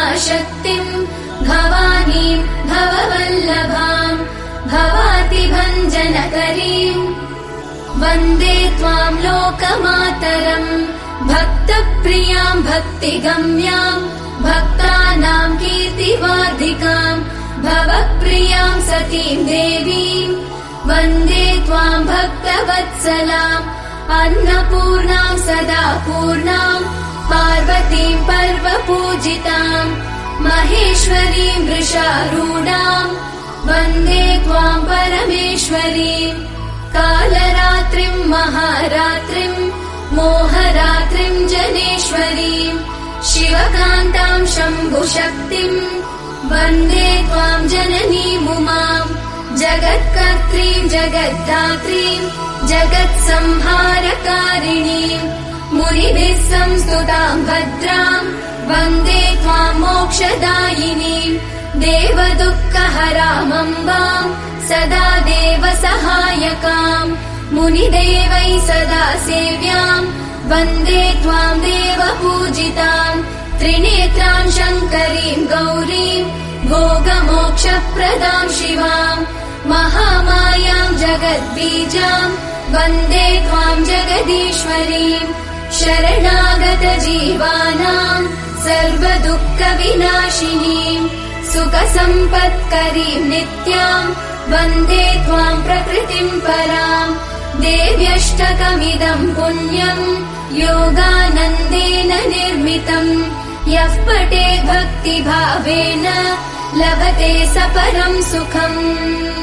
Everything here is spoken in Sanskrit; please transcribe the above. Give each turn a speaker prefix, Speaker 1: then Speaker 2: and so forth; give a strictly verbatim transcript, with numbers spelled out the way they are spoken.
Speaker 1: महाशक्तिम् भवानीम् भववल्लभाम् भवातिभञ्जनकरीम् वन्दे त्वाम् लोकमातरम् भक्तप्रियाम् भक्तिगम्याम् भक्तानाम् कीर्तिवार्धिकाम् भवप्रियाम् सतीम् देवीम् वन्दे त्वाम् भक्तवत्सलाम् अन्नपूर्णाम् सदा पूर्णाम् पार्वतीम् पर्वपूजिताम् महेश्वरीम् वृषारूढाम् वन्दे त्वाम् परमेश्वरीम् कालरात्रिम् महारात्रिम् मोहरात्रिम् जनेश्वरीम् शिवकान्ताम् शम्भुशक्तिम् वन्दे त्वाम् जननीमुमाम् जगत्कर्त्रीम् जगद्धात्रीम् जगत्संहारकारिणीम् मुनिभिः संस्तुताम् भद्राम् वन्दे त्वाम् मोक्षदायिनीम् देवदुःखहरामम्बाम् सदा देवसहायकाम् मुनिदेवैः सदा सेव्याम् वन्दे त्वाम् देवपूजिताम् त्रिनेत्राम् शङ्करीम् गौरीम् भोगमोक्षप्रदाम् शिवाम् महामायाम् जगद्बीजाम् वन्दे त्वाम् जगदीश्वरीम् शरणागतजीवानाम् सर्वदुःखविनाशिनीम् सुखसम्पत्करीम् नित्याम् वन्दे त्वाम् प्रकृतिम् पराम् देव्यष्टकमिदम् पुण्यम् योगानन्देन निर्मितम् यः पठेत् भक्तिभावेन लभते स परम् सुखम्।